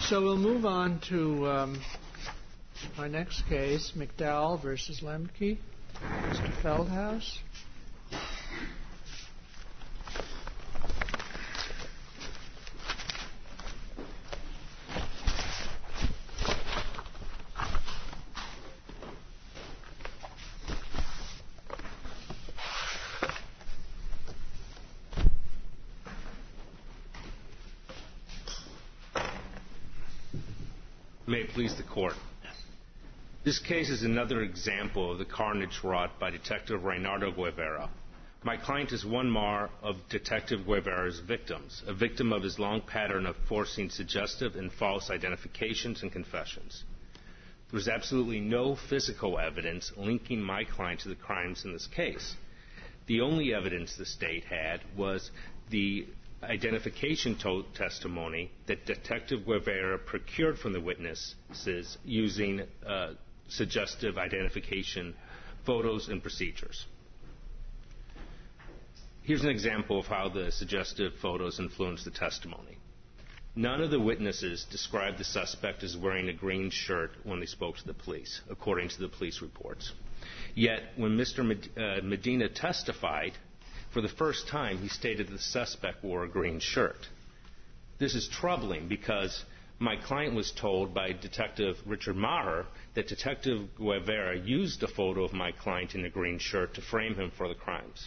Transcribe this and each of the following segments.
So we'll move on to our next case, McDowell versus Lemke. Mr. Feldhaus. May it please the Court. This case is another example of the carnage wrought by Detective Reynaldo Guevara. My client is one more of Detective Guevara's victims, a victim of his long pattern of forcing suggestive and false identifications and confessions. There was absolutely no physical evidence linking my client to the crimes in this case. The only evidence the state had was the identification testimony that Detective Guevara procured from the witnesses using suggestive identification photos and procedures. Here's an example of how the suggestive photos influenced the testimony. None of the witnesses described the suspect as wearing a green shirt when they spoke to the police, according to the police reports. Yet, when Mr. Medina testified, for the first time, he stated the suspect wore a green shirt. This is troubling because my client was told by Detective Richard Maher that Detective Guevara used a photo of my client in a green shirt to frame him for the crimes.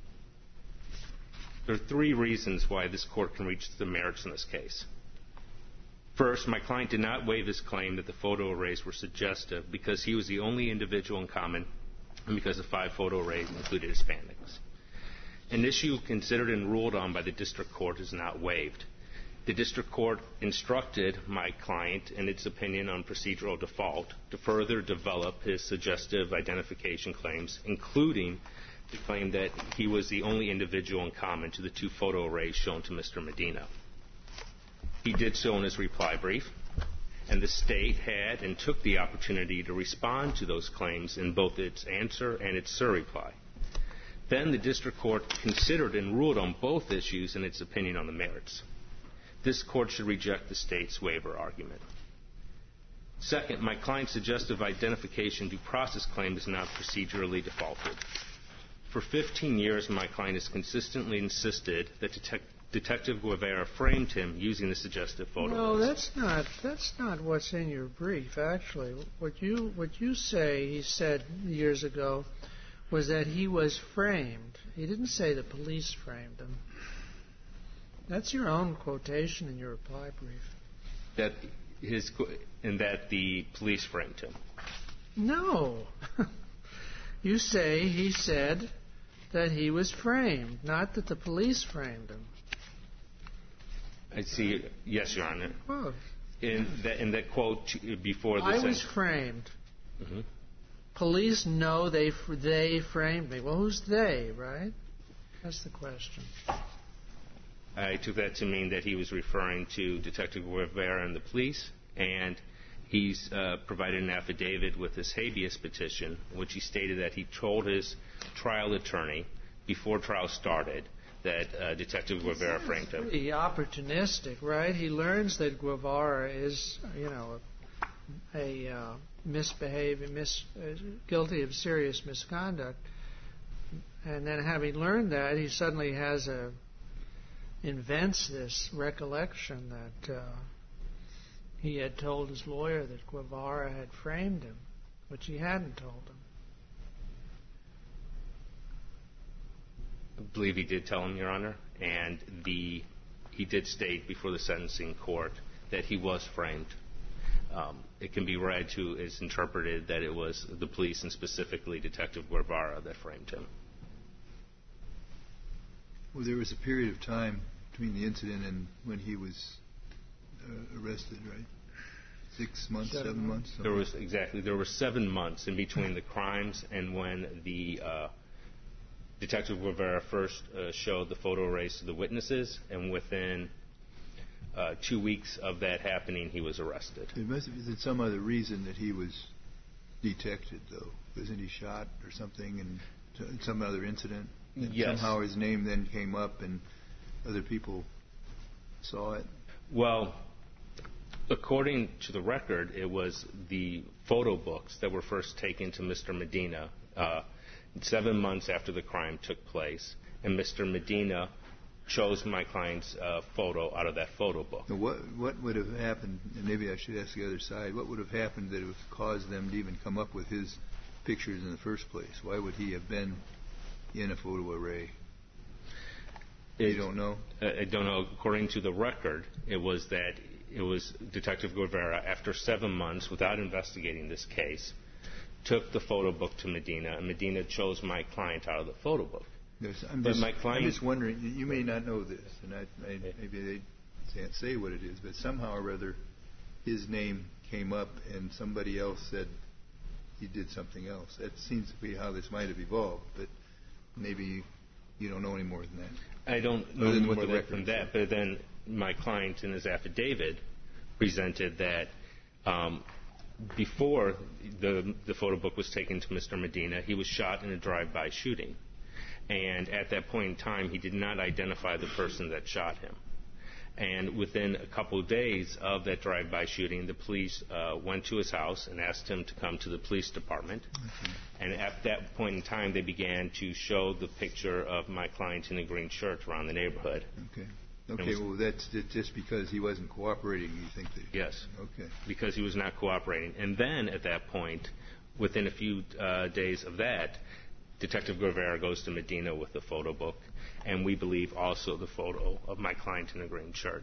There are three reasons why this court can reach the merits in this case. First, my client did not waive his claim that the photo arrays were suggestive because he was the only individual in common and because the 5 photo arrays included Hispanics. An issue considered and ruled on by the district court is not waived. The district court instructed my client, in its opinion on procedural default, to further develop his suggestive identification claims, including the claim that he was the only individual in common to the 2 photo arrays shown to Mr. Medina. He did so in his reply brief, and the state had and took the opportunity to respond to those claims in both its answer and its surreply. Then the district court considered and ruled on both issues in its opinion on the merits. This court should reject the state's waiver argument. Second, my client's suggestive identification due process claim is not procedurally defaulted. For 15 years, my client has consistently insisted that Detective Guevara framed him using the suggestive photos. No, that's not what's in your brief, actually. What you say, he said years ago, was that he was framed. He didn't say the police framed him. That's your own quotation in your reply brief. That the police framed him. No. You say he said that he was framed, not that the police framed him. I see. Yes, Your Honor. Well, in that quote before the I was framed. Mm-hmm. Police know they framed me. Well, who's they, right? That's the question. I took that to mean that he was referring to Detective Guevara and the police, and he's provided an affidavit with his habeas petition, in which he stated that he told his trial attorney before trial started that Detective Guevara framed him. Pretty opportunistic, right? He learns that Guevara is, guilty of serious misconduct, and then having learned that, he suddenly invents this recollection that he had told his lawyer that Guevara had framed him, which he hadn't told him. I believe he did tell him, Your Honor, and he did state before the sentencing court that he was framed. It can be read to as interpreted that it was the police and specifically Detective Guevara that framed him. Well, there was a period of time between the incident and when he was arrested, right? 6 months, 7 months? There were 7 months in between the crimes and when the Detective Guevara first showed the photo arrays to the witnesses, and within 2 weeks of that happening, he was arrested. There must have been some other reason that he was detected, though. Wasn't he shot or something in some other incident? Yes. Somehow his name then came up and other people saw it? Well, According to the record, it was the photo books that were first taken to Mr. Medina 7 months after the crime took place, and Mr. Medina chose my client's photo out of that photo book. Now what would have happened, and maybe I should ask the other side, what would have happened that would have caused them to even come up with his pictures in the first place? Why would he have been in a photo array? You don't know? I don't know. According to the record, it was Detective Guevara, after 7 months without investigating this case, took the photo book to Medina, and Medina chose my client out of the photo book. Yes, I'm just wondering, you may not know this, and maybe they can't say what it is, but somehow or other his name came up and somebody else said he did something else. That seems to be how this might have evolved, but maybe you don't know any more than that. I don't know any more than that, but then my client in his affidavit presented that before the photo book was taken to Mr. Medina, he was shot in a drive-by shooting. And at that point in time, he did not identify the person that shot him. And within a couple of days of that drive-by shooting, the police went to his house and asked him to come to the police department. Mm-hmm. And at that point in time, they began to show the picture of my client in a green shirt around the neighborhood. Okay, well, that's just because he wasn't cooperating, you think that? Yes. Okay. Because he was not cooperating. And then at that point, within a few days of that, Detective Guevara goes to Medina with the photo book, and we believe also the photo of my client in a green shirt.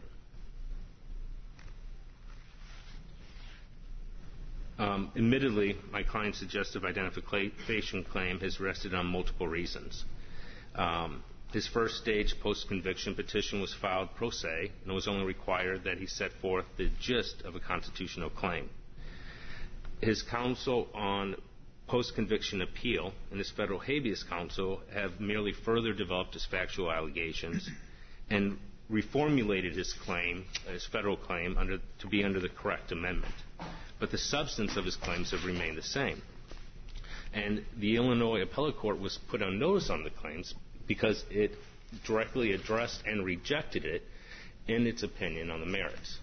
Admittedly, my client's suggestive identification claim has rested on multiple reasons. His first stage post-conviction petition was filed pro se, and it was only required that he set forth the gist of a constitutional claim. His counsel on post-conviction appeal and his federal habeas counsel have merely further developed his factual allegations and reformulated his claim, his federal claim, to be under the correct amendment. But the substance of his claims have remained the same. And the Illinois Appellate Court was put on notice on the claims because it directly addressed and rejected it in its opinion on the merits.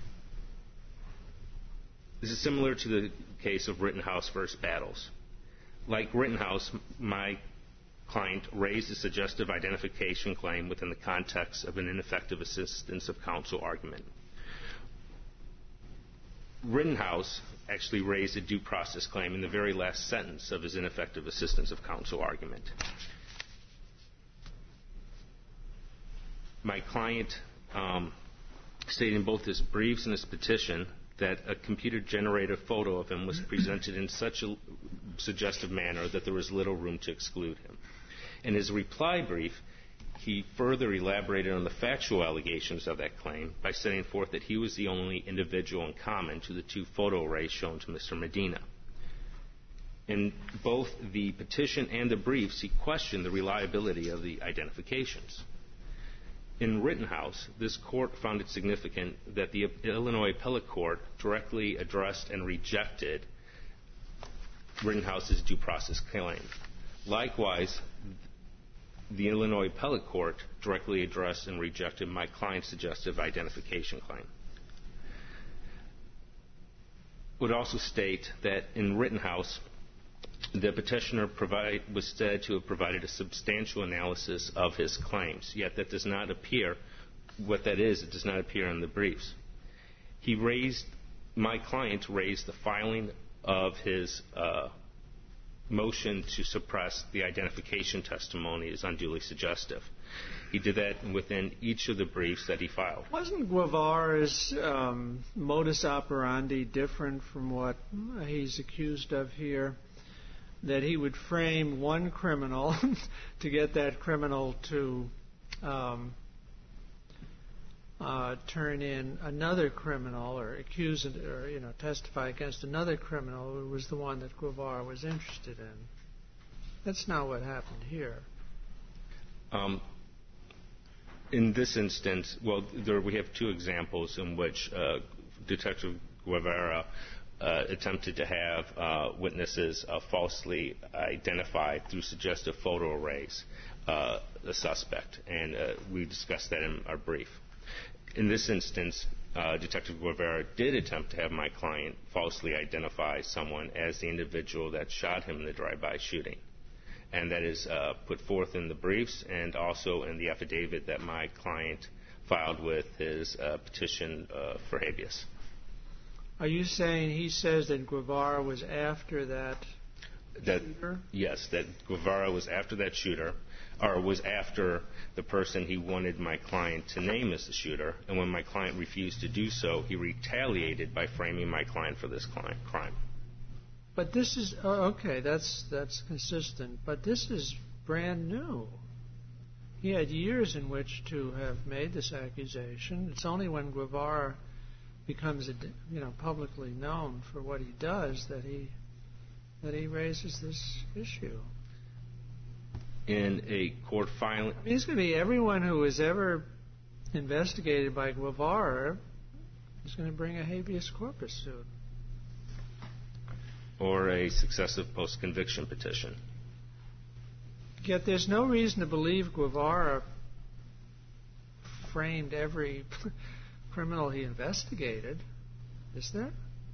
This is similar to the case of Rittenhouse versus Battles. Like Rittenhouse, my client raised a suggestive identification claim within the context of an ineffective assistance of counsel argument. Rittenhouse actually raised a due process claim in the very last sentence of his ineffective assistance of counsel argument. My client stated in both his briefs and his petition that a computer-generated photo of him was presented in such a suggestive manner that there was little room to exclude him. In his reply brief, he further elaborated on the factual allegations of that claim by setting forth that he was the only individual in common to the two photo arrays shown to Mr. Medina. In both the petition and the briefs, he questioned the reliability of the identifications. In Rittenhouse, this court found it significant that the Illinois Appellate Court directly addressed and rejected Rittenhouse's due process claim. Likewise, the Illinois Appellate Court directly addressed and rejected my client's suggestive identification claim. I would also state that in Rittenhouse, the petitioner was said to have provided a substantial analysis of his claims, yet that does not appear, what that is, it does not appear in the briefs. My client raised the filing of his motion to suppress the identification testimony as unduly suggestive. He did that within each of the briefs that he filed. Wasn't Guevara's modus operandi different from what he's accused of here? That he would frame one criminal to get that criminal to turn in another criminal or accuse or testify against another criminal who was the one that Guevara was interested in. That's not what happened here. In this instance, we have two examples in which Detective Guevara attempted to have witnesses falsely identified through suggestive photo arrays the suspect, and we discussed that in our brief. In this instance, Detective Guevara did attempt to have my client falsely identify someone as the individual that shot him in the drive-by shooting. And that is put forth in the briefs and also in the affidavit that my client filed with his petition for habeas. Are you saying he says that Guevara was after that shooter? Yes, that Guevara was after that shooter, or was after the person he wanted my client to name as the shooter, and when my client refused to do so, he retaliated by framing my client for this crime. But this is okay. That's consistent. But this is brand new. He had years in which to have made this accusation. It's only when Guevara becomes, publicly known for what he does that he raises this issue. In a court filing, It's going to be everyone who was ever investigated by Guevara is going to bring a habeas corpus suit. Or a successive post-conviction petition. Yet there's no reason to believe Guevara framed every criminal he investigated, is there?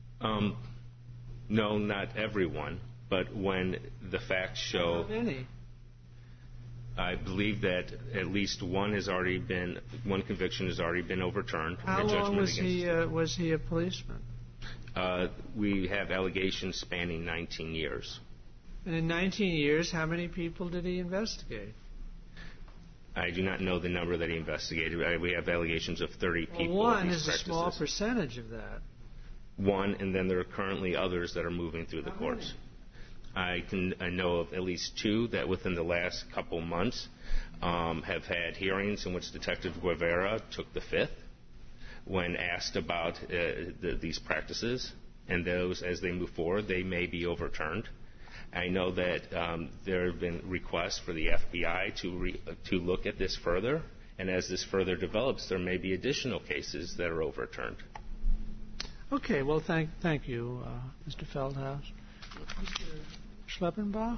No, not everyone, but when the facts show... Not any. I believe that at least one conviction has already been overturned. How long was he a policeman? We have allegations spanning 19 years. And in 19 years, how many people did he investigate? I do not know the number that he investigated. We have allegations of 30 people. One is a small percentage of that. One, and then there are currently others that are moving through the courts. I know of at least two that within the last couple months have had hearings in which Detective Guevara took the fifth when asked about these practices, and those, as they move forward, they may be overturned. I know that there have been requests for the FBI to look at this further, and as this further develops, there may be additional cases that are overturned. Okay, well, thank you, Mr. Feldhaus. Mr. Schleppenbach?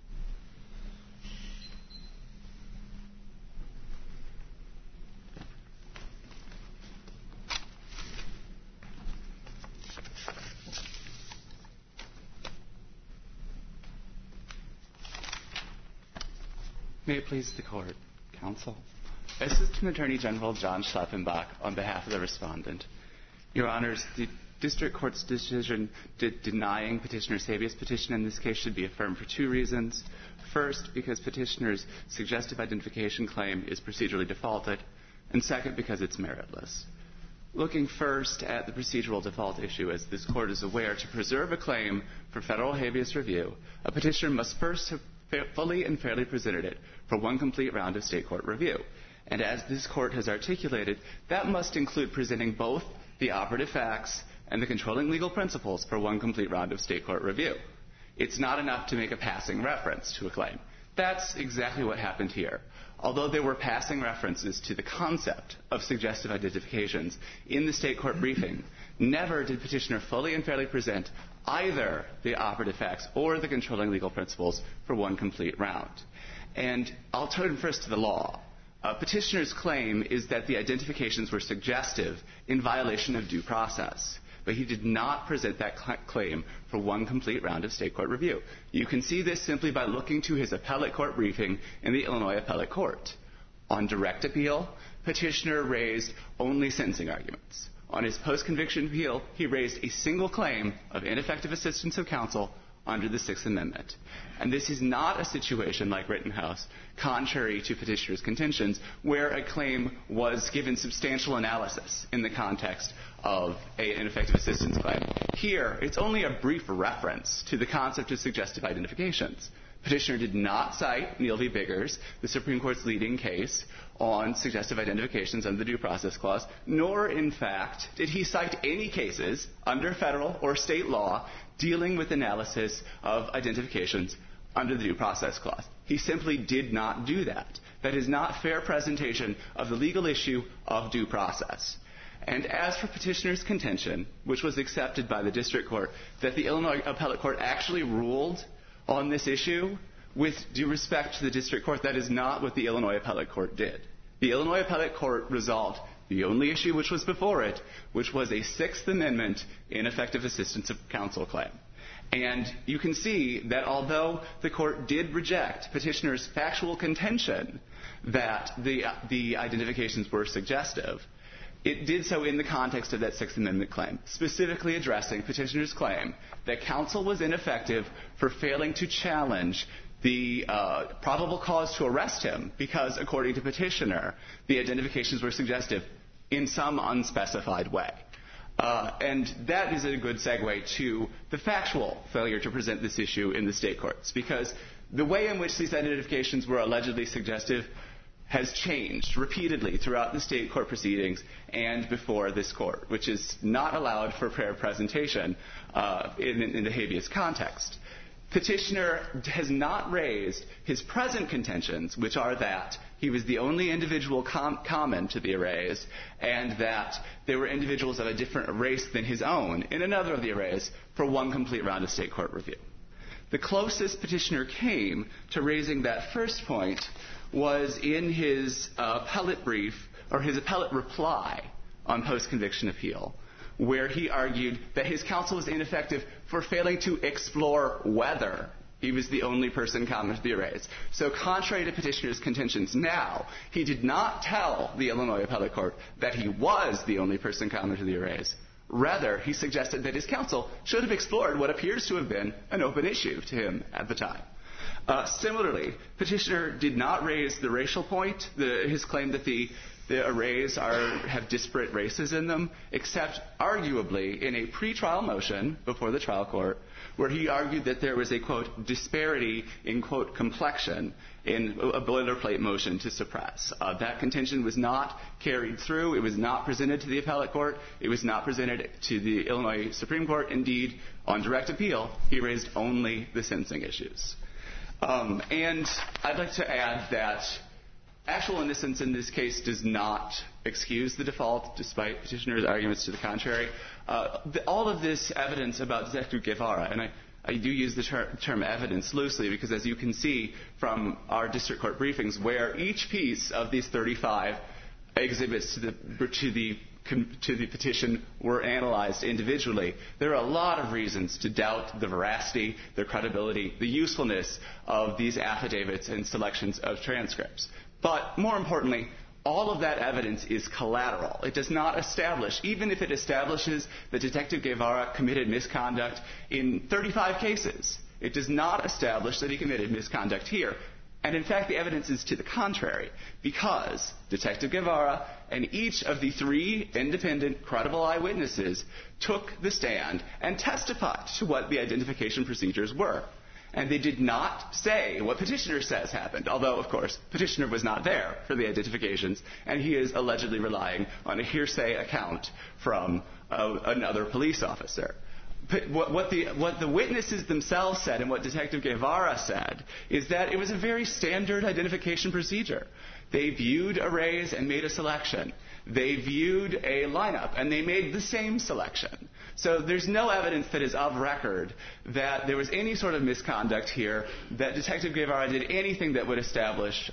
May it please the Court, Counsel. Assistant Attorney General John Schleppenbach on behalf of the respondent. Your Honors, the District Court's decision denying Petitioner's habeas petition in this case should be affirmed for two reasons. First, because Petitioner's suggestive identification claim is procedurally defaulted, and second, because it's meritless. Looking first at the procedural default issue, as this Court is aware, to preserve a claim for federal habeas review, a petitioner must first have fully and fairly presented it for one complete round of state court review. And as this Court has articulated, that must include presenting both the operative facts and the controlling legal principles for one complete round of state court review. It's not enough to make a passing reference to a claim. That's exactly what happened here. Although there were passing references to the concept of suggestive identifications in the state court briefing, never did Petitioner fully and fairly present either the operative facts or the controlling legal principles for one complete round. And I'll turn first to the law. Petitioner's claim is that the identifications were suggestive in violation of due process, but he did not present that claim for one complete round of state court review. You can see this simply by looking to his appellate court briefing in the Illinois Appellate Court. On direct appeal, Petitioner raised only sentencing arguments. On his post-conviction appeal, he raised a single claim of ineffective assistance of counsel under the Sixth Amendment. And this is not a situation like Rittenhouse, contrary to Petitioner's contentions, where a claim was given substantial analysis in the context of an ineffective assistance claim. Here, it's only a brief reference to the concept of suggestive identifications. Petitioner did not cite Neal v. Biggers, the Supreme Court's leading case on suggestive identifications under the Due Process Clause, nor, in fact, did he cite any cases under federal or state law dealing with analysis of identifications under the Due Process Clause. He simply did not do that. That is not fair presentation of the legal issue of due process. And as for Petitioner's contention, which was accepted by the District Court, that the Illinois Appellate Court actually ruled on this issue, with due respect to the District Court, that is not what the Illinois Appellate Court did. The Illinois Appellate Court resolved the only issue which was before it, which was a Sixth Amendment ineffective assistance of counsel claim. And you can see that although the court did reject petitioner's factual contention that the identifications were suggestive, it did so in the context of that Sixth Amendment claim, specifically addressing petitioner's claim that counsel was ineffective for failing to challenge the probable cause to arrest him because, according to petitioner, the identifications were suggestive in some unspecified way. And that is a good segue to the factual failure to present this issue in the state courts, because the way in which these identifications were allegedly suggestive has changed repeatedly throughout the state court proceedings and before this court, which is not allowed for fair presentation in the habeas context. Petitioner has not raised his present contentions, which are that he was the only individual common to the arrays and that there were individuals of a different race than his own in another of the arrays for one complete round of state court review. The closest petitioner came to raising that first point was in his appellate brief, or his appellate reply on post-conviction appeal, where he argued that his counsel was ineffective for failing to explore whether he was the only person common to the arrays. So contrary to petitioner's contentions now, he did not tell the Illinois Appellate Court that he was the only person common to the arrays. Rather, he suggested that his counsel should have explored what appears to have been an open issue to him at the time. Similarly, petitioner did not raise the racial point, his claim that the arrays have disparate races in them, except arguably in a pretrial motion before the trial court, where he argued that there was a, quote, disparity in, quote, complexion in a boilerplate motion to suppress. That contention was not carried through. It was not presented to the appellate court. It was not presented to the Illinois Supreme Court. Indeed, on direct appeal, he raised only the sentencing issues. And I'd like to add that actual innocence in this case does not excuse the default, despite petitioner's arguments to the contrary. All of this evidence about Detective Guevara, and I do use the term evidence loosely because, as you can see from our district court briefings, where each piece of these 35 exhibits to the petition were analyzed individually, there are a lot of reasons to doubt the veracity, the credibility, the usefulness of these affidavits and selections of transcripts. But more importantly, all of that evidence is collateral. It does not establish, even if it establishes that Detective Guevara committed misconduct in 35 cases, it does not establish that he committed misconduct here. And in fact, the evidence is to the contrary, because Detective Guevara and each of the 3 independent, credible eyewitnesses took the stand and testified to what the identification procedures were. And they did not say what petitioner says happened, although, of course, petitioner was not there for the identifications, and he is allegedly relying on a hearsay account from another police officer. But what the witnesses themselves said and what Detective Guevara said is that it was a very standard identification procedure. They viewed arrays and made a selection. They viewed a lineup and they made the same selection. So there's no evidence that is of record that there was any sort of misconduct here, that Detective Guevara did anything that would establish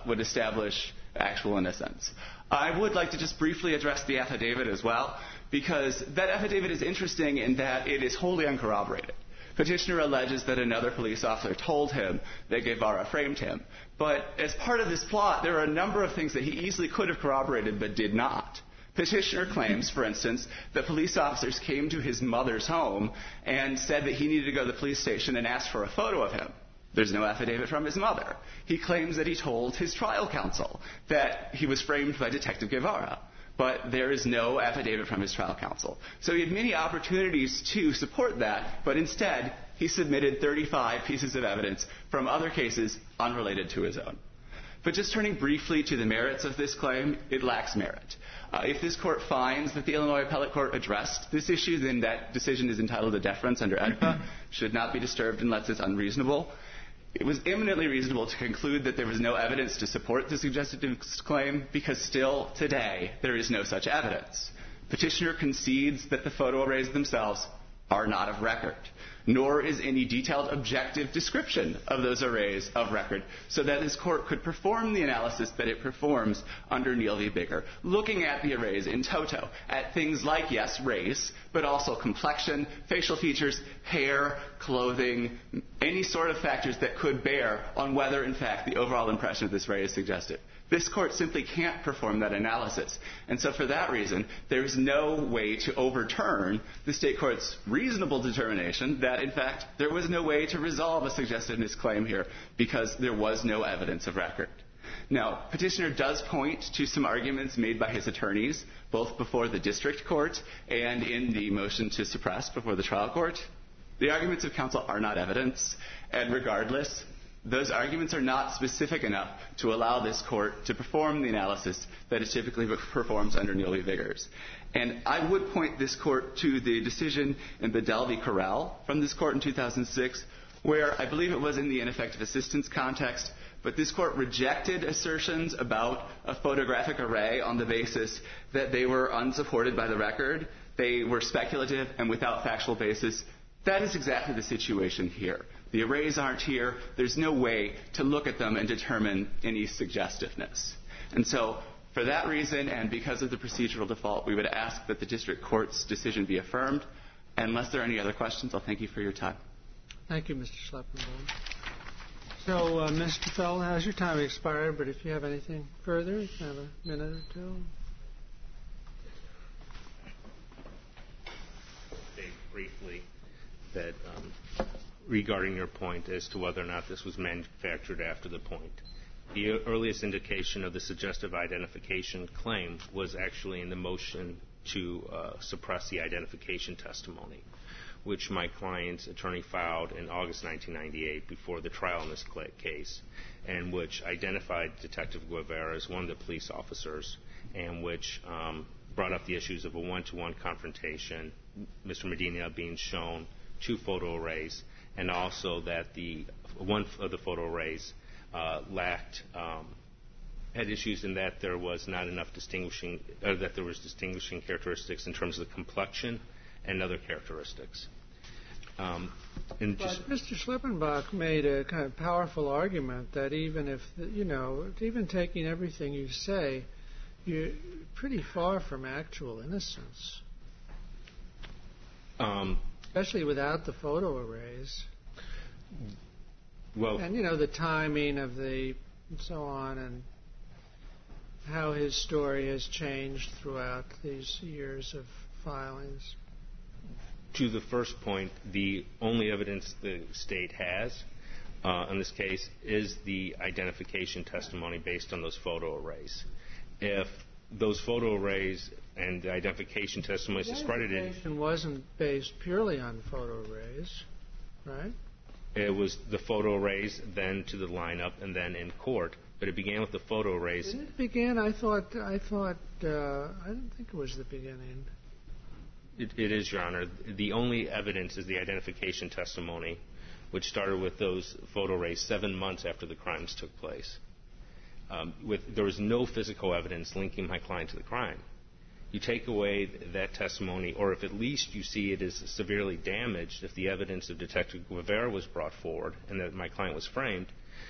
actual innocence. I would like to just briefly address the affidavit as well, because that affidavit is interesting in that it is wholly uncorroborated. Petitioner alleges that another police officer told him that Guevara framed him. But as part of this plot, there are a number of things that he easily could have corroborated but did not. Petitioner claims, for instance, that police officers came to his mother's home and said that he needed to go to the police station and ask for a photo of him. There's no affidavit from his mother. He claims that he told his trial counsel that he was framed by Detective Guevara. But there is no affidavit from his trial counsel. So he had many opportunities to support that, but instead he submitted 35 pieces of evidence from other cases unrelated to his own. But just turning briefly to the merits of this claim, it lacks merit. If this court finds that the Illinois Appellate Court addressed this issue, then that decision is entitled to deference under AEDPA, should not be disturbed unless it's unreasonable. It was eminently reasonable to conclude that there was no evidence to support the suggested claim, because still today there is no such evidence. Petitioner concedes that the photo arrays themselves are not of record, nor is any detailed objective description of those arrays of record, so that this court could perform the analysis that it performs under Neal v. Bigger, looking at the arrays in toto, at things like, yes, race, but also complexion, facial features, hair, clothing, any sort of factors that could bear on whether, in fact, the overall impression of this array is suggestive. This court simply can't perform that analysis. And so for that reason, there is no way to overturn the state court's reasonable determination that, in fact, there was no way to resolve a suggestiveness claim here because there was no evidence of record. Now, petitioner does point to some arguments made by his attorneys, both before the district court and in the motion to suppress before the trial court. The arguments of counsel are not evidence, and regardless, those arguments are not specific enough to allow this court to perform the analysis that it typically performs under Neal v. Biggers. And I would point this court to the decision in Bedell v. Corral from this court in 2006, where I believe it was in the ineffective assistance context, but this court rejected assertions about a photographic array on the basis that they were unsupported by the record, they were speculative and without factual basis. That is exactly the situation here. The arrays aren't here. There's no way to look at them and determine any suggestiveness. And so for that reason and because of the procedural default, we would ask that the district court's decision be affirmed. And unless there are any other questions, I'll thank you for your time. Thank you, Mr. Schleppenbaum. So, Mr. Fell, has your time expired? But if you have anything further, you can have a minute or two. Say briefly that regarding your point as to whether or not this was manufactured after the point. The earliest indication of the suggestive identification claim was actually in the motion to suppress the identification testimony, which my client's attorney filed in August 1998 before the trial in this case, and which identified Detective Guevara as one of the police officers, and which brought up the issues of a one-to-one confrontation, Mr. Medina being shown 2 photo arrays, and also that one of the photo arrays had issues in that there was not enough distinguishing characteristics in terms of the complexion and other characteristics. But Mr. Schleppenbach made a kind of powerful argument that even if, even taking everything you say, you're pretty far from actual innocence. Especially without the photo arrays. Well, and, the timing of and so on, and how his story has changed throughout these years of filings. To the first point, the only evidence the state has in this case is the identification testimony based on those photo arrays. If those photo arrays and the identification testimony is discredited... The identification wasn't based purely on photo arrays, right? It was the photo arrays, then to the lineup, and then in court. But it began with the photo arrays. Didn't it begin? I didn't think it was the beginning. It is, Your Honor. The only evidence is the identification testimony, which started with those photo arrays 7 months after the crimes took place. There was no physical evidence linking my client to the crime. You take away that testimony, or if at least you see it as severely damaged, if the evidence of Detective Guevara was brought forward and that my client was framed,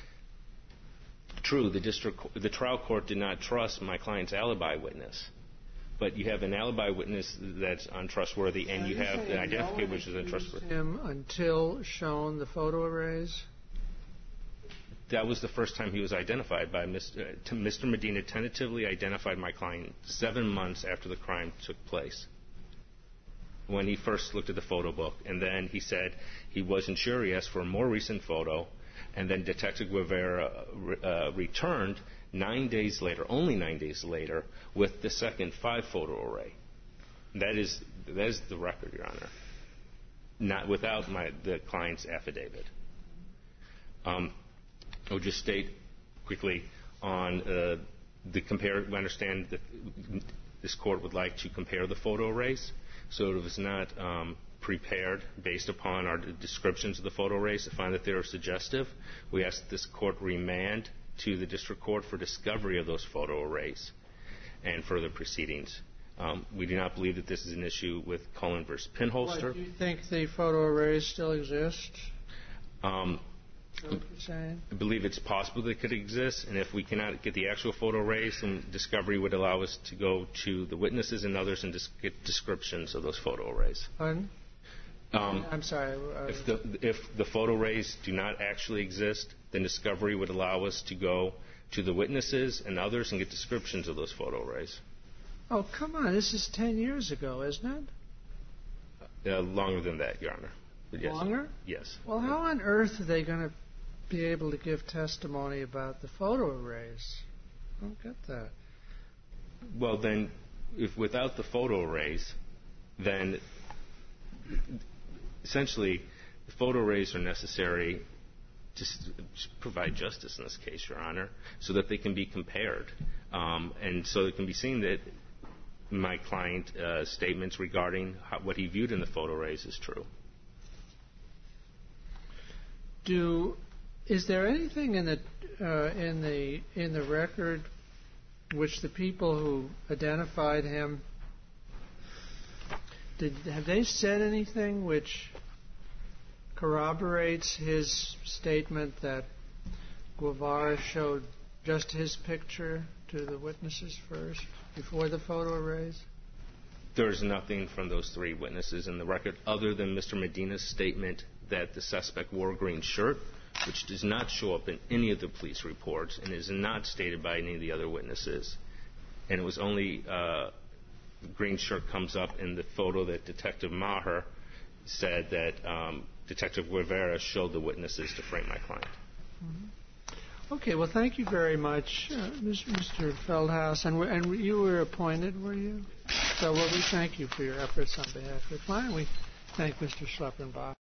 true, the trial court did not trust my client's alibi witness. But you have an alibi witness that's untrustworthy, and you have the identification which is untrustworthy. Him until shown the photo arrays? That was the first time he was identified by Mr. Medina tentatively identified my client 7 months after the crime took place, when he first looked at the photo book. And then he said he wasn't sure. He asked for a more recent photo. And then Detective Guevara returned 9 days later, only 9 days later, with the second 5-photo array. That is the record, Your Honor. Not without the client's affidavit. I would just state quickly on the compare. We understand that this court would like to compare the photo arrays, so it was not prepared based upon our descriptions of the photo arrays to find that they are suggestive. We ask that this court remand to the district court for discovery of those photo arrays and further proceedings. We do not believe that this is an issue with Cullen versus Pinholster. Do you think the photo arrays still exist? I believe it's possible they could exist, and if we cannot get the actual photo arrays, then discovery would allow us to go to the witnesses and others and get descriptions of those photo arrays. Pardon? I'm sorry. If the photo arrays do not actually exist, then discovery would allow us to go to the witnesses and others and get descriptions of those photo arrays. Oh, come on. This is 10 years ago, isn't it? Longer than that, Your Honor. Yes. Longer? Yes. Well, how on earth are they going to be able to give testimony about the photo arrays? I don't get that. Well, then, if without the photo arrays, then essentially the photo arrays are necessary to provide justice in this case, Your Honor, so that they can be compared. And so it can be seen that my client's statements regarding what he viewed in the photo arrays is true. Is there anything in the record which the people who identified him have they said anything which corroborates his statement that Guevara showed just his picture to the witnesses first before the photo arrays? There's nothing from those three witnesses in the record other than Mr. Medina's statement that the suspect wore a green shirt, which does not show up in any of the police reports and is not stated by any of the other witnesses. And it was only the green shirt comes up in the photo that Detective Maher said that Detective Guevara showed the witnesses to frame my client. Mm-hmm. Okay, well, thank you very much, Mr. Feldhaus. And you were appointed, were you? So, well, we thank you for your efforts on behalf of the client. We thank Mr. Schleppenbach.